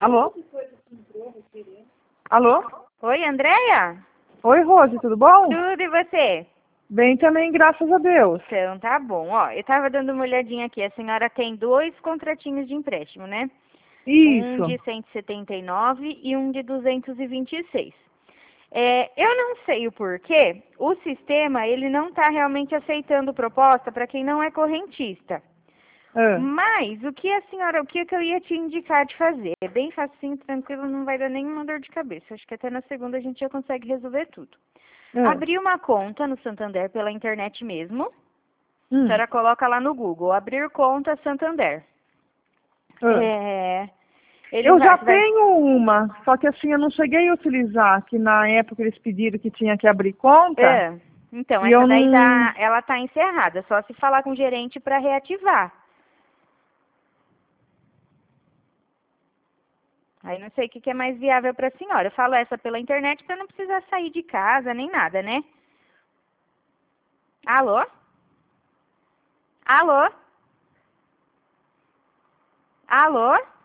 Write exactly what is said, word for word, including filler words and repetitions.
Alô? Alô? Oi, Andréia? Oi, Rose, tudo bom? Tudo, e você? Bem também, graças a Deus. Então, tá bom. Ó, eu tava dando uma olhadinha aqui. A senhora tem dois contratinhos de empréstimo, né? Um Isso. de cento e setenta e nove e um de duzentos e vinte e seis. É, eu não sei o porquê, o sistema ele não está realmente aceitando proposta para quem não é correntista. Ah, Mas o que a senhora, o que que eu ia te indicar de fazer? É bem facinho, tranquilo, não vai dar nenhuma dor de cabeça. Acho que até na segunda a gente já consegue resolver tudo. ah, Abrir uma conta no Santander pela internet mesmo. A hum, senhora coloca lá no Google, abrir conta Santander. ah. É, ele Eu vai, já você vai, tenho uma, só que assim, eu não cheguei a utilizar, que na época eles pediram que tinha que abrir conta, é, então, e essa eu daí não... tá, ela tá encerrada, só se falar com o gerente para reativar. Aí não sei o que que é mais viável para a senhora. Eu falo essa pela internet para não precisar sair de casa nem nada, né? Alô? Alô? Alô?